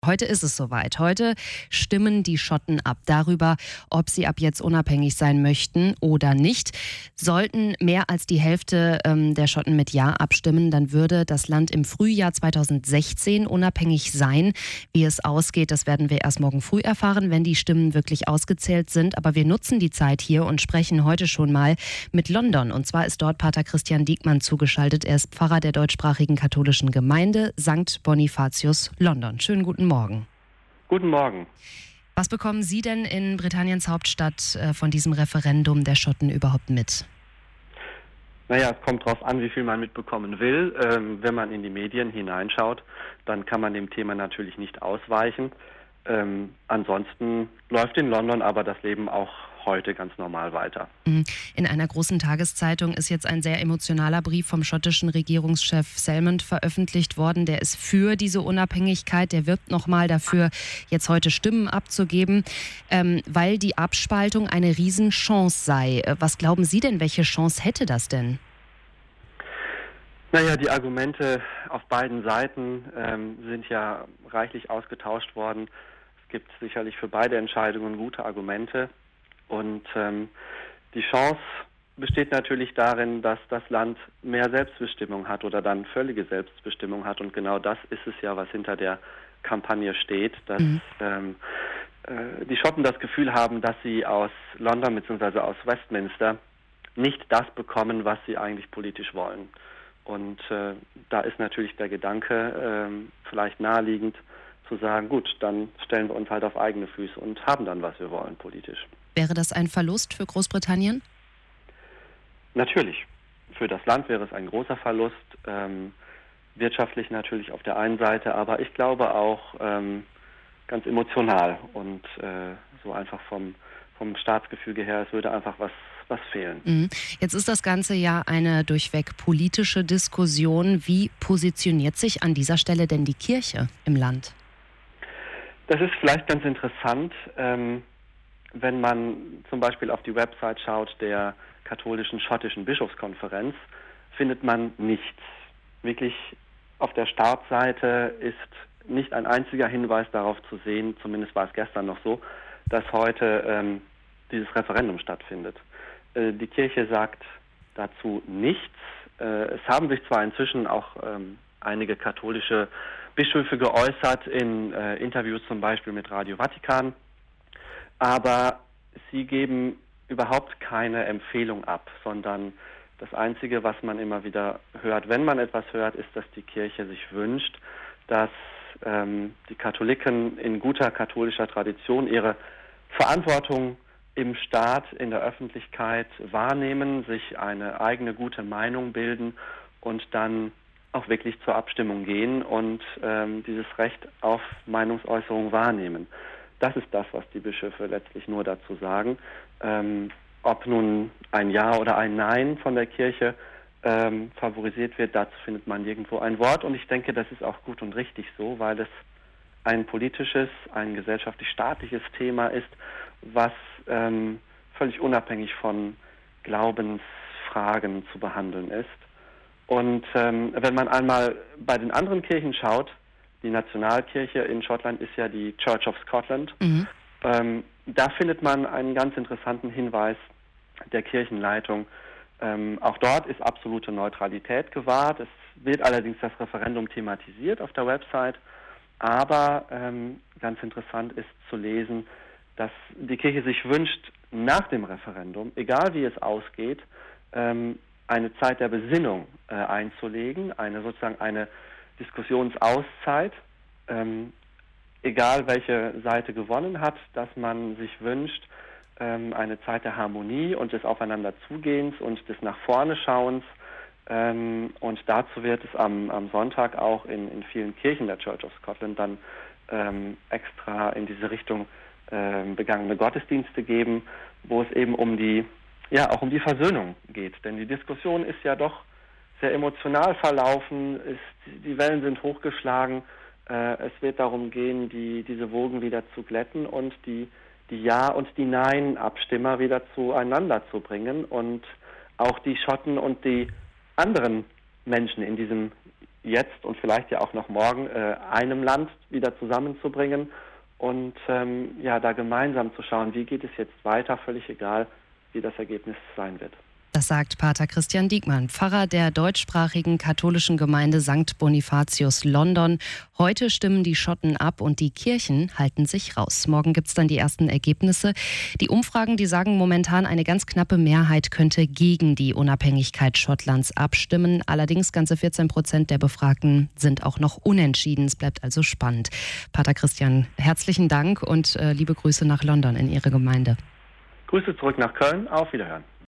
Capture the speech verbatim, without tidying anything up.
Heute ist es soweit. Heute stimmen die Schotten ab darüber, ob sie ab jetzt unabhängig sein möchten oder nicht. Sollten mehr als die Hälfte ähm, der Schotten mit Ja abstimmen, dann würde das Land im Frühjahr zweitausendsechzehn unabhängig sein. Wie es ausgeht, das werden wir erst morgen früh erfahren, wenn die Stimmen wirklich ausgezählt sind. Aber wir nutzen die Zeit hier und sprechen heute schon mal mit London. Und zwar ist dort Pater Christian Diekmann zugeschaltet. Er ist Pfarrer der deutschsprachigen katholischen Gemeinde Sankt Bonifatius, London. Schönen guten Morgen. Morgen. Guten Morgen. Was bekommen Sie denn in Britanniens Hauptstadt äh, von diesem Referendum der Schotten überhaupt mit? Naja, es kommt darauf an, wie viel man mitbekommen will. Ähm, wenn man in die Medien hineinschaut, dann kann man dem Thema natürlich nicht ausweichen. Ähm, ansonsten läuft in London aber das Leben auch heute ganz normal weiter. In einer großen Tageszeitung ist jetzt ein sehr emotionaler Brief vom schottischen Regierungschef Salmond veröffentlicht worden. Der ist für diese Unabhängigkeit. Der wirbt nochmal dafür, jetzt heute Stimmen abzugeben, ähm, weil die Abspaltung eine Riesenchance sei. Was glauben Sie denn, welche Chance hätte das denn? Naja, die Argumente auf beiden Seiten ähm, sind ja reichlich ausgetauscht worden. Es gibt sicherlich für beide Entscheidungen gute Argumente. Und ähm, die Chance besteht natürlich darin, dass das Land mehr Selbstbestimmung hat oder dann völlige Selbstbestimmung hat. Und genau das ist es ja, was hinter der Kampagne steht, dass mhm. ähm, äh, die Schotten das Gefühl haben, dass sie aus London bzw. aus Westminster nicht das bekommen, was sie eigentlich politisch wollen. Und äh, da ist natürlich der Gedanke äh, vielleicht naheliegend zu sagen, gut, dann stellen wir uns halt auf eigene Füße und haben dann, was wir wollen politisch. Wäre das ein Verlust für Großbritannien? Natürlich. Für das Land wäre es ein großer Verlust, ähm, wirtschaftlich natürlich auf der einen Seite, aber ich glaube auch ähm, ganz emotional und äh, so einfach vom, vom Staatsgefüge her, es würde einfach was, was fehlen. Mhm. Jetzt ist das Ganze ja eine durchweg politische Diskussion. Wie positioniert sich an dieser Stelle denn die Kirche im Land? Das ist vielleicht ganz interessant, ähm, wenn man zum Beispiel auf die Website schaut der katholischen schottischen Bischofskonferenz, findet man nichts. Wirklich auf der Startseite ist nicht ein einziger Hinweis darauf zu sehen, zumindest war es gestern noch so, dass heute ähm, dieses Referendum stattfindet. Äh, die Kirche sagt dazu nichts. Äh, es haben sich zwar inzwischen auch ähm, einige katholische Bischöfe geäußert, in äh, Interviews zum Beispiel mit Radio Vatikan, aber sie geben überhaupt keine Empfehlung ab, sondern das Einzige, was man immer wieder hört, wenn man etwas hört, ist, dass die Kirche sich wünscht, dass ähm, die Katholiken in guter katholischer Tradition ihre Verantwortung im Staat, in der Öffentlichkeit wahrnehmen, sich eine eigene gute Meinung bilden und dann auch wirklich zur Abstimmung gehen und ähm, dieses Recht auf Meinungsäußerung wahrnehmen. Das ist das, was die Bischöfe letztlich nur dazu sagen. Ähm, ob nun ein Ja oder ein Nein von der Kirche ähm, favorisiert wird, dazu findet man nirgendwo ein Wort. Und ich denke, das ist auch gut und richtig so, weil es ein politisches, ein gesellschaftlich-staatliches Thema ist, was ähm, völlig unabhängig von Glaubensfragen zu behandeln ist. Und ähm, wenn man einmal bei den anderen Kirchen schaut, die Nationalkirche in Schottland ist ja die Church of Scotland. Mhm. Ähm, da findet man einen ganz interessanten Hinweis der Kirchenleitung. Ähm, auch dort ist absolute Neutralität gewahrt. Es wird allerdings das Referendum thematisiert auf der Website. Aber ähm, ganz interessant ist zu lesen, dass die Kirche sich wünscht, nach dem Referendum, egal wie es ausgeht, ähm, eine Zeit der Besinnung äh, einzulegen, eine sozusagen eine Diskussionsauszeit, ähm, egal welche Seite gewonnen hat, dass man sich wünscht, ähm, eine Zeit der Harmonie und des Aufeinanderzugehens und des nach vorne Schauens. Ähm, und dazu wird es am, am Sonntag auch in, in vielen Kirchen der Church of Scotland dann ähm, extra in diese Richtung ähm, begangene Gottesdienste geben, wo es eben um die, ja, auch um die Versöhnung geht. Denn die Diskussion ist ja doch sehr emotional verlaufen, ist, die Wellen sind hochgeschlagen. Äh, es wird darum gehen, die, diese Wogen wieder zu glätten und die, die Ja- und die Nein-Abstimmer wieder zueinander zu bringen und auch die Schotten und die anderen Menschen in diesem jetzt und vielleicht ja auch noch morgen äh, einem Land wieder zusammenzubringen und ähm, ja, da gemeinsam zu schauen, wie geht es jetzt weiter, völlig egal, wie das Ergebnis sein wird. Das sagt Pater Christian Diekmann, Pfarrer der deutschsprachigen katholischen Gemeinde Sankt Bonifatius London. Heute stimmen die Schotten ab und die Kirchen halten sich raus. Morgen gibt es dann die ersten Ergebnisse. Die Umfragen, die sagen momentan, eine ganz knappe Mehrheit könnte gegen die Unabhängigkeit Schottlands abstimmen. Allerdings ganze vierzehn Prozent der Befragten sind auch noch unentschieden. Es bleibt also spannend. Pater Christian, herzlichen Dank und äh, liebe Grüße nach London in Ihre Gemeinde. Grüße zurück nach Köln. Auf Wiederhören.